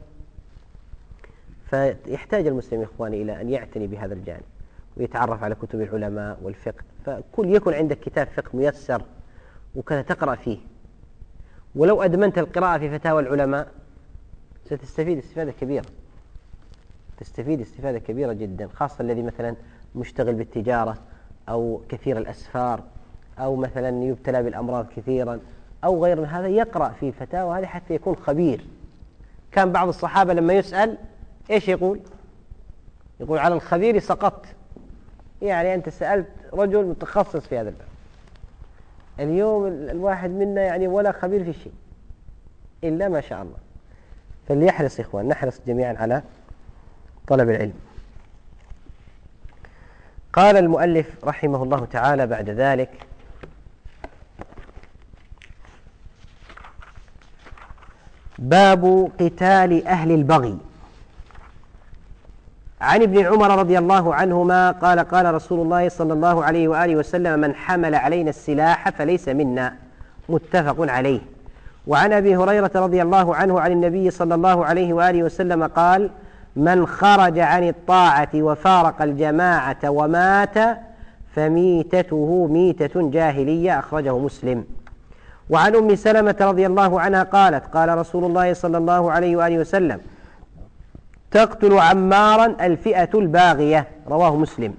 فيحتاج المسلم يا إخواني إلى أن يعتني بهذا الجانب ويتعرف على كتب العلماء والفقه. فكل يكن عندك كتاب فقه ميسر وكذا تقرأ فيه، ولو أدمنت القراءة في فتاوى العلماء ستستفيد استفادة كبيرة، تستفيد استفادة كبيرة جدا، خاصة الذي مثلا مشتغل بالتجارة أو كثير الأسفار أو مثلا يبتلى بالأمراض كثيرا أو غير من هذا يقرأ في الفتاوى هذه حتى يكون خبير. كان بعض الصحابة لما يسأل إيش يقول؟ يقول على الخبير سقطت، يعني أنت سألت رجل متخصص في هذا الباب. اليوم الواحد منا يعني ولا خبير في شيء إلا ما شاء الله. فليحرص إخوان، نحرص جميعا على طلب العلم. قال المؤلف رحمه الله تعالى بعد ذلك: باب قتال أهل البغي. عن ابن عمر رضي الله عنهما قال: قال رسول الله صلى الله عليه وآله وسلم: من حمل علينا السلاح فليس منا. متفق عليه. وعن أبي هريرة رضي الله عنه عن النبي صلى الله عليه وآله وسلم قال: من خرج عن الطاعة وفارق الجماعة ومات فميتته ميتة جاهلية. أخرجه مسلم. وعن أم سلمة رضي الله عنها قالت: قال رسول الله صلى الله عليه وآله وسلم: تقتل عمارا الفئة الباغية. رواه مسلم.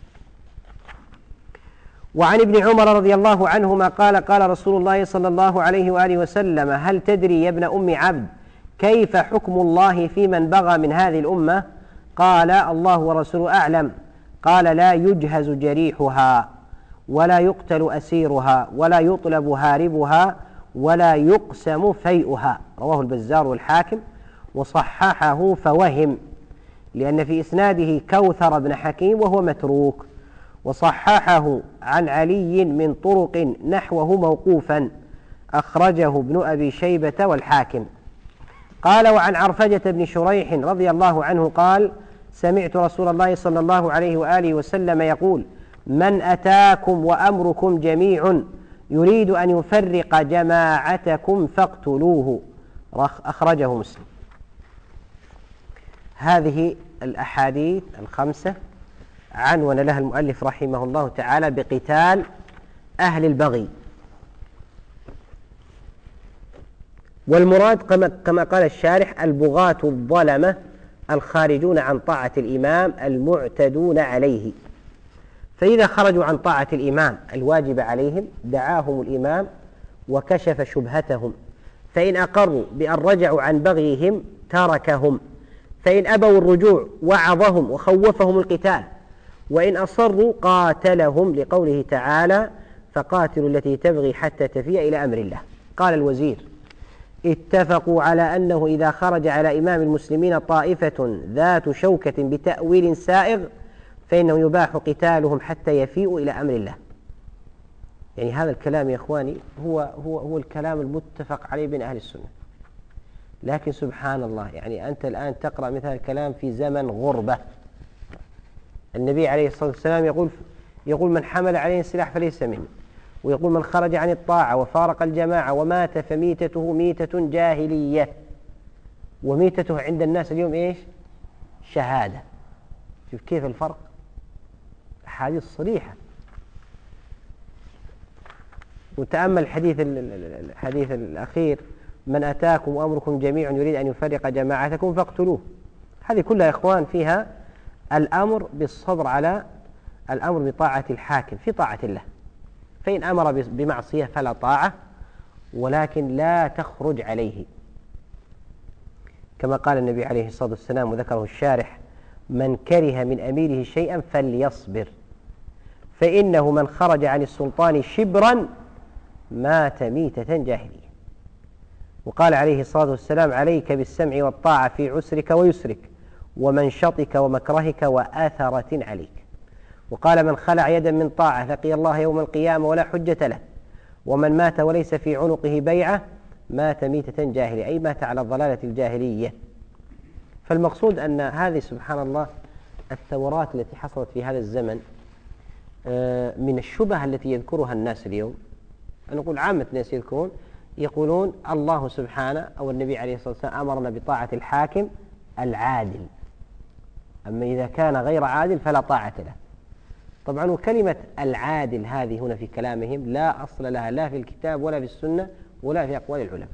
وعن ابن عمر رضي الله عنهما قال: قال رسول الله صلى الله عليه وآله وسلم: هل تدري يا ابن أم عبد كيف حكم الله في من بغى من هذه الأمة؟ قال: الله ورسوله أعلم. قال: لا يجهز جريحها ولا يقتل أسيرها ولا يطلب هاربها ولا يقسم فيئها. رواه البزار والحاكم وصححه فوهم، لأن في إسناده كوثر بن حكيم وهو متروك، وصححه عن علي من طرق نحوه موقوفا. أخرجه ابن أبي شيبة والحاكم. قال: وعن عرفجة بن شريح رضي الله عنه قال: سمعت رسول الله صلى الله عليه وآله وسلم يقول: من أتاكم وأمركم جميع يريد أن يفرق جماعتكم فاقتلوه. أخرجه مسلم. هذه الأحاديث الخمسة عنون لها المؤلف رحمه الله تعالى بقتال أهل البغي. والمراد كما قال الشارح: البغاة الظلمة الخارجون عن طاعة الإمام المعتدون عليه. فإذا خرجوا عن طاعة الإمام الواجب عليهم دعاهم الإمام وكشف شبهتهم، فإن أقروا بأن رجعوا عن بغيهم تركهم، فإن أبوا الرجوع وعظهم وخوفهم القتال، وإن أصروا قاتلهم، لقوله تعالى: فقاتلوا التي تبغي حتى تفيء إلى أمر الله. قال الوزير: اتفقوا على أنه إذا خرج على إمام المسلمين طائفة ذات شوكة بتأويل سائغ فإنه يباح قتالهم حتى يفيئوا إلى أمر الله. يعني هذا الكلام يا إخواني هو, هو, هو الكلام المتفق عليه بين أهل السنة. لكن سبحان الله، يعني أنت الآن تقرأ مثل الكلام في زمن غربة. النبي عليه الصلاة والسلام يقول يقول من حمل عليه السلاح فليس منه، ويقول من خرج عن الطاعة وفارق الجماعة ومات فميتته ميتة جاهلية. وميتته عند الناس اليوم إيش؟ شهادة. شوف كيف الفرق، حديث صريحة. وتأمل الحديث الحديث الأخير: من أتاكم وأمركم جميع يريد أن يفرق جماعتكم فاقتلوه. هذه كلها يا إخوان فيها الأمر بالصبر على الأمر بطاعة الحاكم في طاعة الله. فإن أمر بمعصية فلا طاعة، ولكن لا تخرج عليه، كما قال النبي عليه الصلاة والسلام وذكره الشارح: من كره من أميره شيئا فليصبر، فإنه من خرج عن السلطان شبرا مات ميتة جاهلية. وقال عليه الصلاة والسلام: عليك بالسمع والطاعة في عسرك ويسرك ومنشطك ومكرهك وآثرة عليك. وقال: من خلع يدا من طاعة لقي الله يوم القيامة ولا حجة له، ومن مات وليس في عنقه بيعة مات ميتة جاهلية، أي مات على الضلالة الجاهلية. فالمقصود أن هذه سبحان الله الثورات التي حصلت في هذا الزمن من الشبه التي يذكرها الناس اليوم. أنا أقول عامة الناس يذكرون يقولون الله سبحانه أو النبي عليه الصلاة والسلام أمرنا بطاعة الحاكم العادل، أما إذا كان غير عادل فلا طاعة له. طبعا وكلمة العادل هذه هنا في كلامهم لا أصل لها لا في الكتاب ولا في السنة ولا في أقوال العلماء،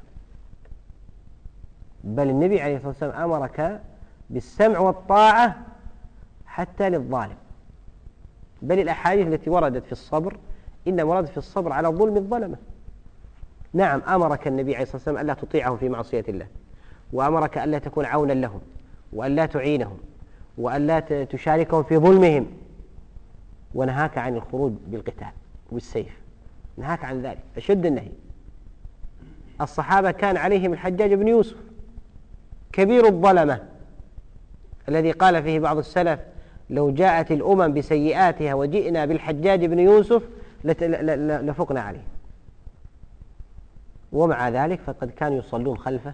بل النبي عليه الصلاة والسلام أمرك بالسمع والطاعة حتى للظالم. بل الأحاديث التي وردت في الصبر إنما وردت في الصبر على ظلم الظلمة. نعم أمرك النبي عليه الصلاة والسلام ألا تطيعهم في معصية الله، وأمرك ألا تكون عونا لهم، وألا تعينهم، وألا تشاركهم في ظلمهم، ونهاك عن الخروج بالقتال والسيف، نهاك عن ذلك أشد النهي. الصحابة كان عليهم الحجاج بن يوسف كبير الظلمة الذي قال فيه بعض السلف: لو جاءت الأمم بسيئاتها وجئنا بالحجاج بن يوسف لفقنا عليه. ومع ذلك فقد كانوا يصلون خلفه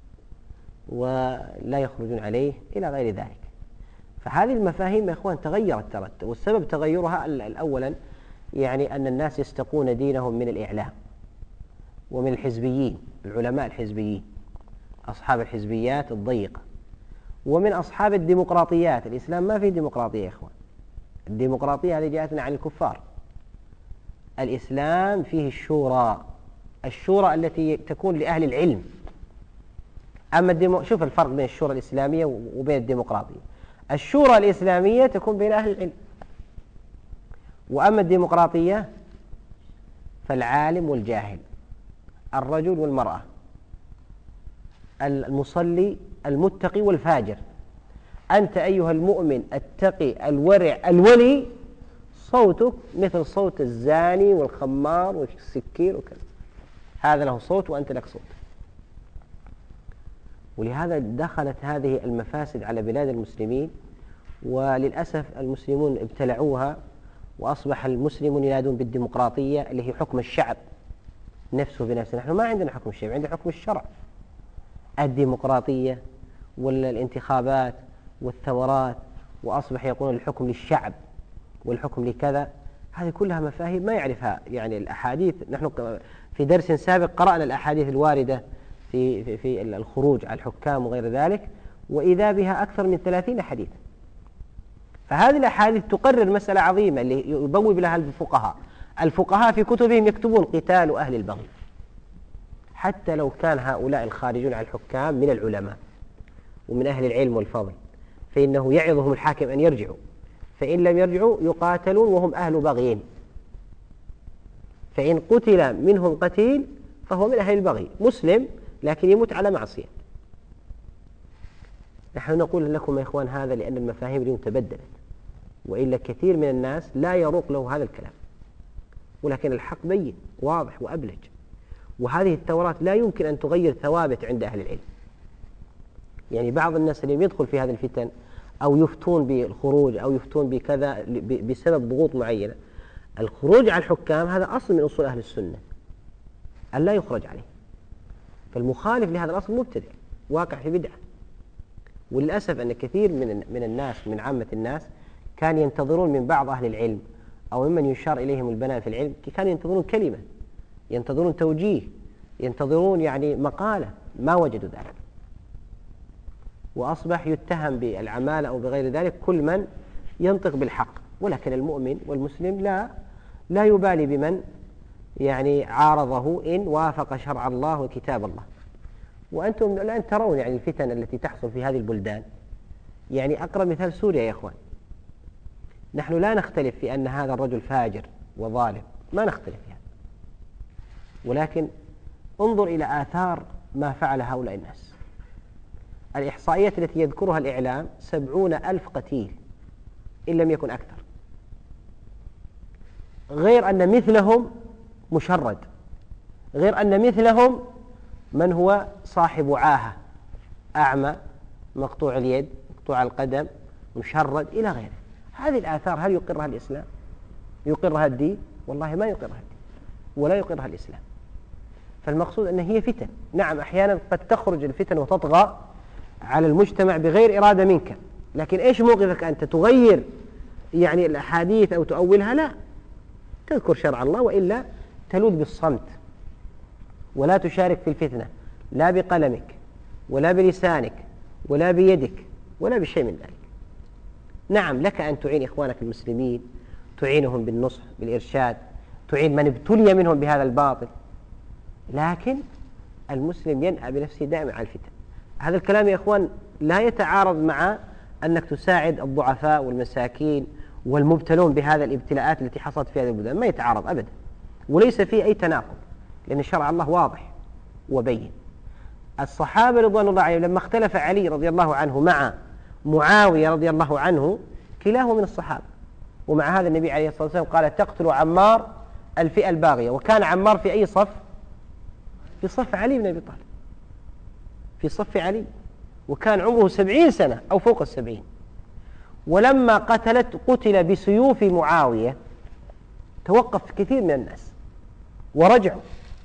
ولا يخرجون عليه إلى غير ذلك. فهذه المفاهيم يا إخوان تغيرت ترى، والسبب تغيرها أولا يعني أن الناس يستقون دينهم من الإعلام ومن الحزبيين، العلماء الحزبيين، أصحاب الحزبيات الضيقة، ومن أصحاب الديمقراطيات. الإسلام ما فيه ديمقراطية يا إخوان، الديمقراطية هذه جاءتنا عن الكفار. الإسلام فيه الشورى، الشورى التي تكون لأهل العلم. أما الديمو... شوف الفرق بين الشورى الإسلامية وبين الديمقراطية. الشورى الإسلامية تكون بين أهل العلم، وأما الديمقراطية فالعالم والجاهل، الرجل والمرأة، المصلي المتقي والفاجر. أنت أيها المؤمن التقي الورع الولي صوتك مثل صوت الزاني والخمار والسكير وكذا، هذا له صوت وأنت لك صوت. ولهذا دخلت هذه المفاسد على بلاد المسلمين، وللأسف المسلمون ابتلعوها، وأصبح المسلمون ينادون بالديمقراطية اللي هي حكم الشعب نفسه بنفسه. نحن ما عندنا حكم الشعب، عندنا حكم الشرع. الديمقراطية والانتخابات والثورات، وأصبح يقولون الحكم للشعب والحكم لكذا، هذه كلها مفاهيم ما يعرفها يعني الأحاديث. نحن في درس سابق قرأنا الأحاديث الواردة في, في, في الخروج على الحكام وغير ذلك، وإذا بها أكثر من ثلاثين حديث. فهذه الأحاديث تقرر مسألة عظيمة اللي يبوب لها الفقهاء. الفقهاء في كتبهم يكتبون قتال أهل البغي، حتى لو كان هؤلاء الخارجون على الحكام من العلماء ومن أهل العلم والفضل، فإنه يعظهم الحاكم أن يرجعوا، فإن لم يرجعوا يقاتلون وهم أهل بغي، فإن قتل منهم قتيل فهو من أهل البغي، مسلم لكن يموت على معصية. نحن نقول لكم يا إخوان هذا لأن المفاهيم اليوم تبدلت، وإلا كثير من الناس لا يروق له هذا الكلام، ولكن الحق بين واضح وأبلج. وهذه الثورات لا يمكن أن تغير ثوابت عند أهل العلم. يعني بعض الناس اللي يدخل في هذه الفتن أو يفتون بالخروج أو يفتون بكذا بسبب ضغوط معينة، الخروج على الحكام هذا أصل من أصول أهل السنة أن لا يخرج عليه. فالمخالف لهذا الأصل مبتدع واقع في بدعة. وللأسف أن كثير من من الناس من عامة الناس كان ينتظرون من بعض أهل العلم أو ممن يشار إليهم البنان في العلم، كانوا ينتظرون كلمة، ينتظرون توجيه، ينتظرون يعني مقالة، ما وجدوا ذلك. وأصبح يتهم بالعمالة أو بغير ذلك كل من ينطق بالحق. ولكن المؤمن والمسلم لا لا يبالي بمن يعني عارضه إن وافق شرع الله وكتاب الله. وأنتم الآن ترون يعني الفتن التي تحصل في هذه البلدان. يعني أقرب مثال سوريا يا إخوان، نحن لا نختلف في أن هذا الرجل فاجر وظالم، ما نختلف في هذا، ولكن انظر إلى آثار ما فعل هؤلاء الناس. الإحصائيات التي يذكرها الإعلام سبعون ألف قتيل إن لم يكن أكثر، غير أن مثلهم مشرد، غير أن مثلهم من هو صاحب عاهة، أعمى، مقطوع اليد، مقطوع القدم، مشرد إلى غيره. هذه الآثار هل يقرها الإسلام؟ يقرها الدين؟ والله ما يقرها الدين ولا يقرها الإسلام. فالمقصود أن هي فتن. نعم أحيانا قد تخرج الفتن وتطغى على المجتمع بغير إرادة منك، لكن إيش موقفك أنت؟ تغير يعني الأحاديث أو تؤولها؟ لا، تذكر شرع الله، وإلا تلوذ بالصمت ولا تشارك في الفتنة، لا بقلمك ولا بلسانك ولا بيدك ولا بشيء من ذلك. نعم لك أن تعين إخوانك المسلمين، تعينهم بالنصح بالإرشاد، تعين من ابتلي منهم بهذا الباطل، لكن المسلم ينأى بنفسه دائما على الفتن. هذا الكلام يا إخوان لا يتعارض مع أنك تساعد الضعفاء والمساكين والمبتلون بهذا الابتلاءات التي حصلت في هذه البلدان، ما يتعارض أبدا، وليس فيه أي تناقض. لأن شرع الله واضح وبين. الصحابة رضوان الله عليهم لما اختلف علي رضي الله عنه مع معاوية رضي الله عنه كلاهما من الصحابة، ومع هذا النبي عليه الصلاة والسلام قال تقتل عمار الفئة الباغية. وكان عمار في أي صف؟ في صف علي بن أبي طالب، في صف علي، وكان عمره سبعين سنة أو فوق السبعين. ولما قتلت قتل بسيوف معاوية توقف كثير من الناس ورجعوا.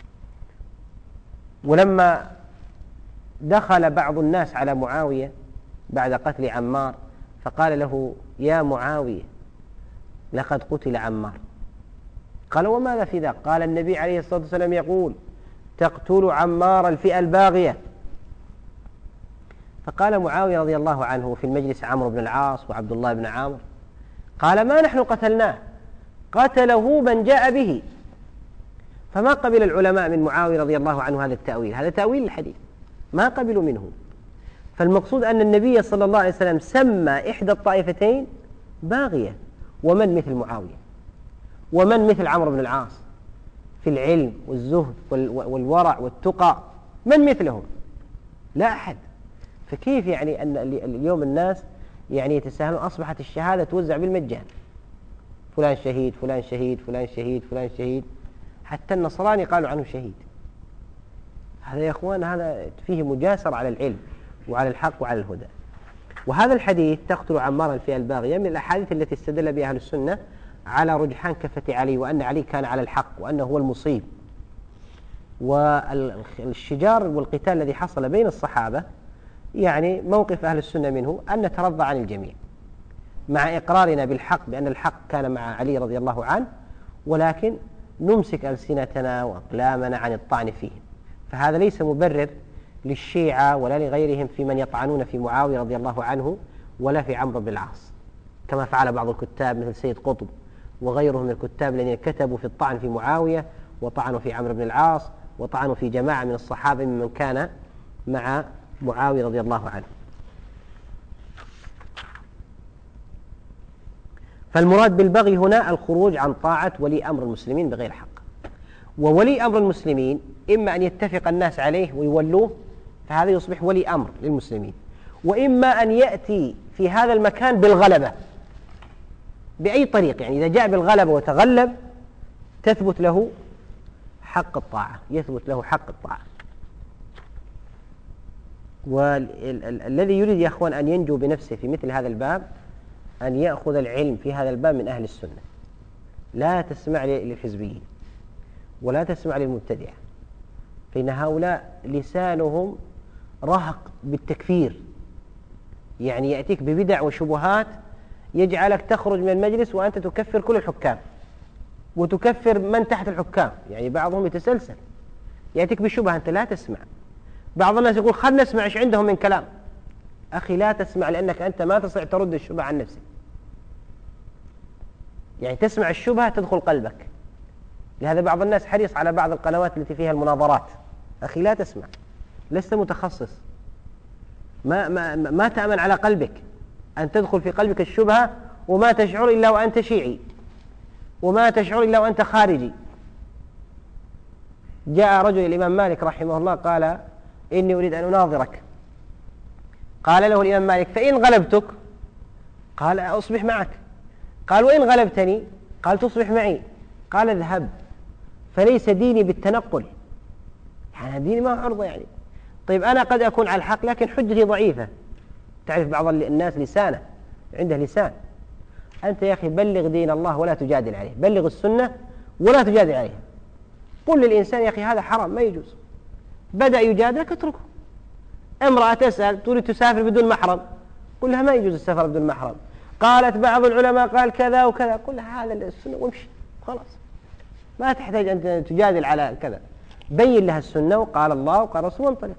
ولما دخل بعض الناس على معاوية بعد قتل عمار فقال له يا معاوية لقد قتل عمار. قال وماذا في ذاك؟ قال النبي عليه الصلاة والسلام يقول تقتل عمار الفئة الباغية. فقال معاوية رضي الله عنه في المجلس عمرو بن العاص وعبد الله بن عامر قال ما نحن قتلناه، قتله من جاء به. فما قبل العلماء من معاوية رضي الله عنه هذا التأويل، هذا تأويل الحديث ما قبلوا منه. فالمقصود أن النبي صلى الله عليه وسلم سمى إحدى الطائفتين باغية. ومن مثل معاوية ومن مثل عمرو بن العاص في العلم والزهد والورع والتقى؟ من مثلهم؟ لا أحد. فكيف يعني أن اليوم الناس يعني يتساهلون؟ أصبحت الشهادة توزع بالمجان، فلان شهيد فلان شهيد فلان شهيد فلان شهيد، حتى النصراني قالوا عنه شهيد. هذا يا أخوان هذا فيه مجاسرة على العلم وعلى الحق وعلى الهدى. وهذا الحديث تقتل عمار الفئة الباغية من الأحاديث التي استدل بها أهل السنة على رجحان كفة علي، وأن علي كان على الحق وأنه هو المصيب. والشجار والقتال الذي حصل بين الصحابة يعني موقف أهل السنة منه أن نترضى عن الجميع مع إقرارنا بالحق بأن الحق كان مع علي رضي الله عنه، ولكن نمسك ألسنتنا وأقلامنا عن الطعن فيهم. فهذا ليس مبرر للشيعة ولا لغيرهم في من يطعنون في معاوية رضي الله عنه ولا في عمرو بن العاص، كما فعل بعض الكتاب مثل سيد قطب وغيرهم من الكتاب الذين كتبوا في الطعن في معاوية وطعنوا في عمرو بن العاص وطعنوا في جماعة من الصحابة ممن كان مع معاوية رضي الله عنه. فالمراد بالبغي هنا الخروج عن طاعة ولي أمر المسلمين بغير حق. وولي أمر المسلمين إما أن يتفق الناس عليه ويولوه فهذا يصبح ولي أمر للمسلمين، وإما أن يأتي في هذا المكان بالغلبة بأي طريق، يعني إذا جاء بالغلبة وتغلب تثبت له حق الطاعة، يثبت له حق الطاعة. والذي يريد يا أخوان أن ينجو بنفسه في مثل هذا الباب أن يأخذ العلم في هذا الباب من أهل السنة. لا تسمع للحزبيين ولا تسمع للمبتدعة، فإن هؤلاء لسانهم رهق بالتكفير، يعني يأتيك ببدع وشبهات يجعلك تخرج من المجلس وأنت تكفر كل الحكام وتكفر من تحت الحكام. يعني بعضهم يتسلسل يأتيك بشبهة أنت لا تسمع. بعض الناس يقول خلنا نسمع إيش عندهم من كلام. أخي لا تسمع، لأنك أنت ما تستطيع ترد الشبهة عن نفسك. يعني تسمع الشبهة تدخل قلبك. لهذا بعض الناس حريص على بعض القنوات التي فيها المناظرات. أخي لا تسمع، لست متخصص، ما, ما, ما تأمن على قلبك أن تدخل في قلبك الشبهة وما تشعر إلا وأنت شيعي وما تشعر إلا وأنت خارجي. جاء رجل الإمام مالك رحمه الله قال إني أريد أن أناظرك. قال له الإمام مالك فإن غلبتك؟ قال أصبح معك. قال وإن غلبتني؟ قال تصبح معي. قال اذهب، فليس ديني بالتنقل، يعني ديني ما عرضه. يعني طيب أنا قد أكون على الحق لكن حجتي ضعيفة. تعرف بعض الناس لسانه عنده لسان. أنت يا أخي بلغ دين الله ولا تجادل عليه، بلغ السنة ولا تجادل عليها. قل للإنسان يا أخي هذا حرام ما يجوز، بدأ يجادلك اتركه. امرأة تسأل تريد تسافر بدون محرم، قل لها ما يجوز السفر بدون محرم. قالت بعض العلماء قال كذا وكذا، قل لها هذا السنة وامشي خلاص، ما تحتاج أن تجادل على كذا. بين لها السنة وقال الله وقال رسول وانطلق.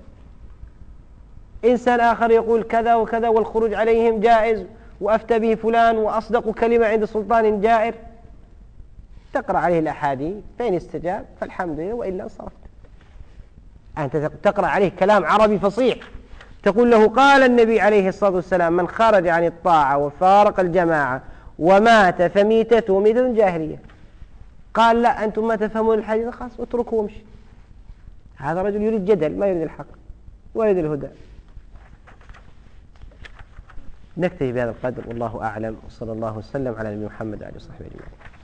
إنسان آخر يقول كذا وكذا والخروج عليهم جائز وأفتى به فلان وأصدق كلمة عند سلطان جائر، تقرأ عليه الأحاديث فإن استجاب فالحمد لله وإلا صرفت. أنت تقرأ عليه كلام عربي فصيح تقول له قال النبي عليه الصلاة والسلام من خرج عن الطاعة وفارق الجماعة ومات فميتته ميتة جاهلية. قال لا أنتم ما تفهمون الحديث خلاص اتركوا وامشي. هذا رجل يريد جدل ما يريد الحق ويريد الهدى. نكتفي بهذا القدر والله أعلم، وصلى الله وسلم على نبينا محمد وعلى آله وصحبه أجمعين.